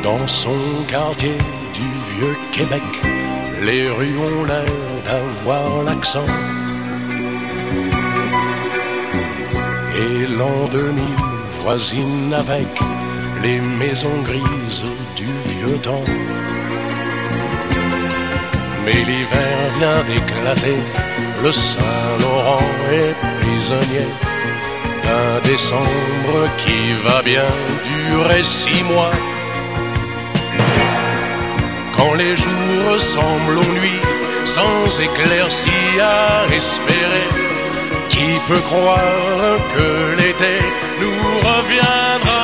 Dans son quartier du vieux Québec, les rues ont l'air d'avoir l'accent. Et l'an 2000 voisine avec les maisons grises du vieux temps. Mais l'hiver vient d'éclater, le Saint-Laurent est prisonnier d'un décembre qui va bien durer 6 mois. Quand les jours ressemblent aux nuits, sans éclaircie à espérer, qui peut croire que l'été nous reviendra?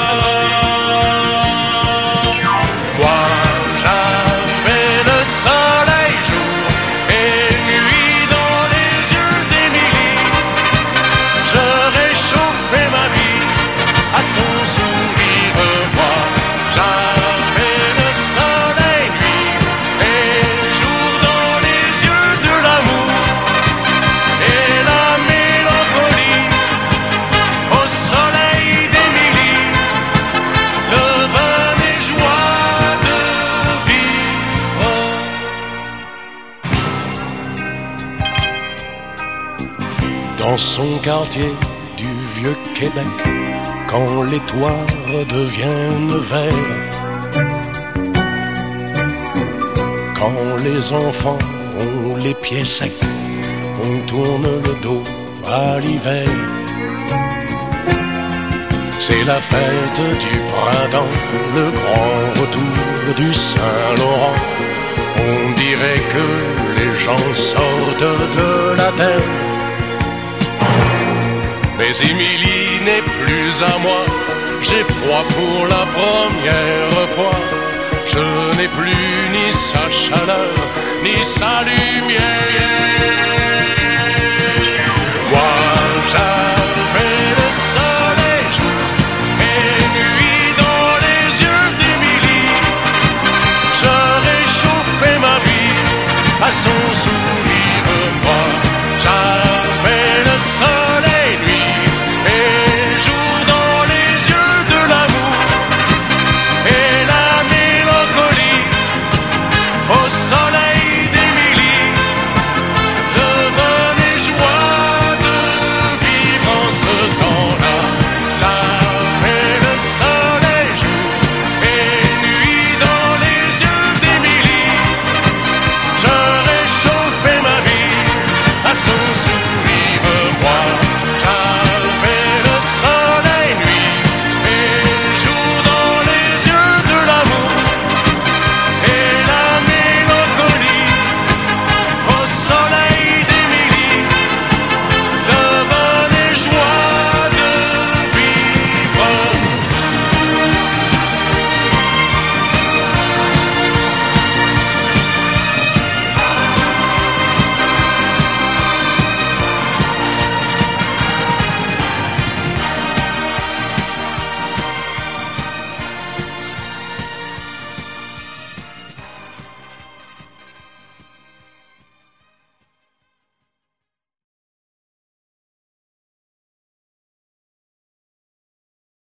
Moi, j'avais le soleil jour et nuit dans les yeux d'Émilie. Je réchauffais ma vie à son sourire. Moi, j'avais le soleil nuit et jour dans les yeux de l'amour et la mélancolie au soleil d'Émilie devenait joie de vivre. Dans son quartier du vieux Québec, quand les toits deviennent verts, quand les enfants ont les pieds secs, on tourne le dos à l'hiver. C'est la fête du printemps, le grand retour du Saint-Laurent. On dirait que les gens sortent de la terre. Mais Émilie n'est plus à moi, j'ai froid pour la première fois. Je n'ai plus ni sa chaleur, ni sa lumière. Moi, j'avais le soleil jour et nuit dans les yeux d'Émilie. Je réchauffais ma vie à son sourire. Moi, j'avais le soleil nuit et jour dans les yeux de l'amour et la mélancolie au soleil d'Émilie devenait joie de vivre en ce temps-là. J'avais le soleil jour et nuit dans les yeux d'Émilie. Je réchauffais ma vie à son sourire. Moi, j'avais le soleil nuit et jour dans les yeux de l'amour et la mélancolie au soleil